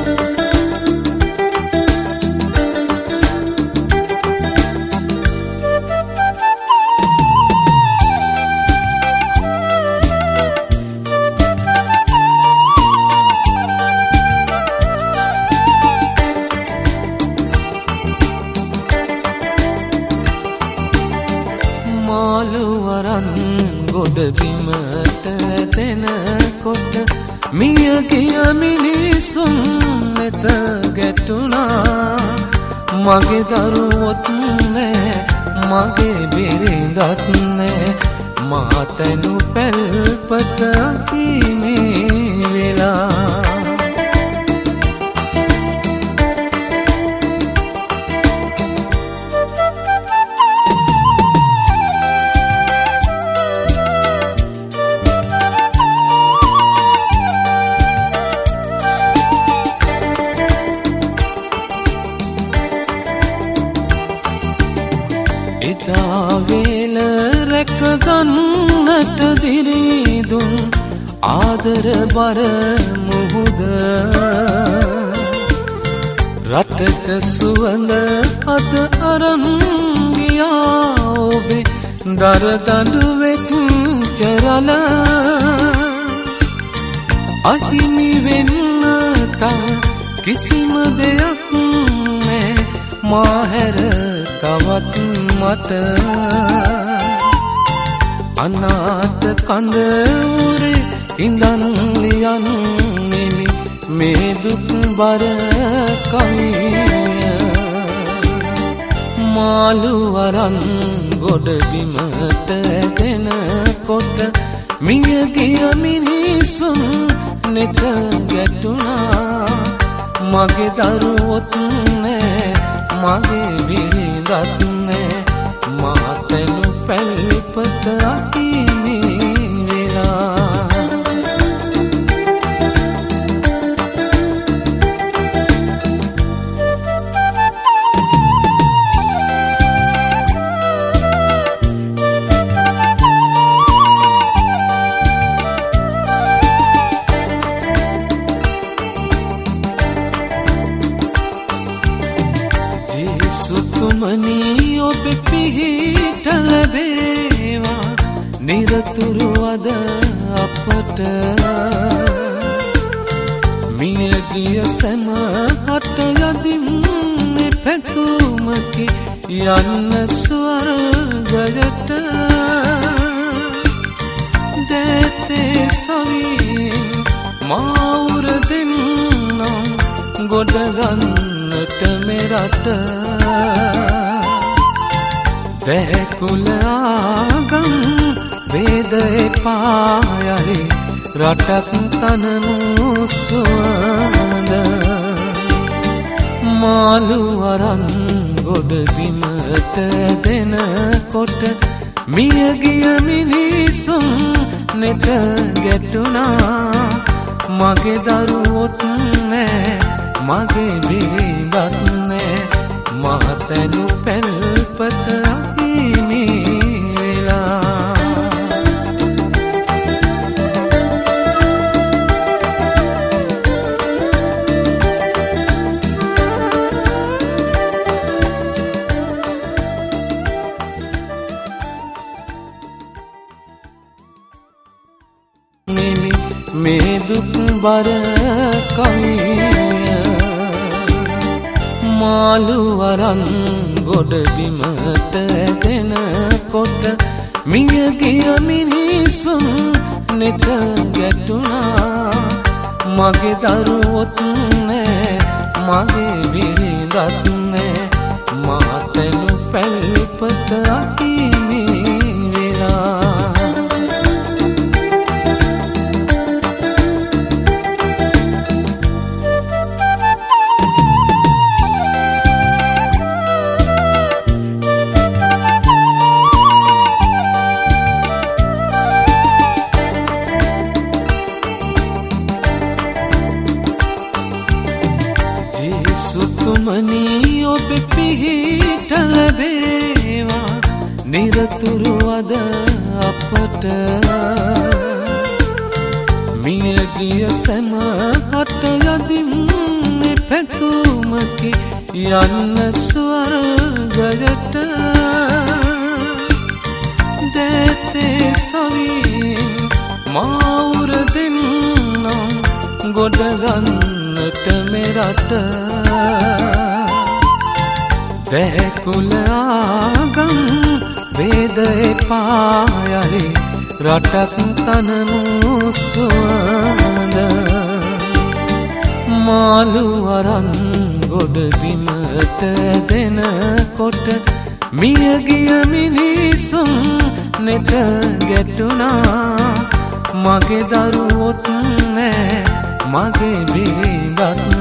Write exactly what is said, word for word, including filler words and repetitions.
මාළුවරන් ගොඩ බිමට දෙනකොට මිය ගිය මිනිසුන් වෙත ගැටුණා. මගේ දරුවොත් නෑ මගේ බිරිඳත් නෑ මාතනු පැල්පත හිමි වෙලා. එදා වේල රැක ගන්නට දිරිදුන් ආදර බර මුහුද රටට සුවඳ අද අරන් ගියා ඔබේ දරදඬුවෙක් චරල. අහිමි වෙන්න තව කිසිම දෙයක් නෑ මා හැර තවත් මට. අනාථ කඳවුරේ ඉඳන් ලියන්නෙමි මේ දුක් බර කවිය. මාළුවරන් ගොඩ බිමට දෙනකොට මිය ගිය මිනිසුන් නෙත ගැටුණා. මගේ දරුවොත් නෑ මගේ බිරිඳත් නෑ මාතනු පැල්පත හිමි වෙලා. සුතුමනි ඔබ පිහිට ලැබේවා නිරතුරු අද අපට. මිය ගිය සැම හට යදින්නේ පැතුමකි යන්න ස්වර්ගයට. දැතේ සවියෙන් මාවුර දෙන්නම් ගොඩගන්නට මෙරට. දැකුල ආගම් වේද එපායයි රටක් තනමු සුවඳ. මාළුවරන් ගොඩ බිමට දෙනකොට මිය ගිය මිනිසුන් නෙත ගැටුණා. මගේ දරුවොත් නෑ මගේ බිරිඳත් නෑ මාතනු පැල්පත හිමි වෙලා. මේ දුක් බර කවිය. මාළුවරන් ගොඩ බිමට දෙනකොට මිය ගිය මිනිසුන් නෙත ගැටුණා. මගේ දරුවොත් නෑ මගේ බිරිඳත් නෑ මාතනු පැල්පත හිමි වෙලා. සුතුමනි ඔබ පිහිට ලැබේවා නිරතුරු අද අපට. මිය ගිය සැම හට යදින්නේ හැකි යන්න ස්වර්ගයට දේතේ සවියෙන් මාවුර දෙන්නම් ගොඩ ගන්නට මෙරට දැකුල ආගම් වේද එපායලි රටක් තනමු සුවඳ මාළු අරන් ගොඩ බිමට දෙනකොට මියගිය මිනිසුන් නෙත ගැටුණා මගේ දරුවොත් නෑ මගේ බිරිඳත්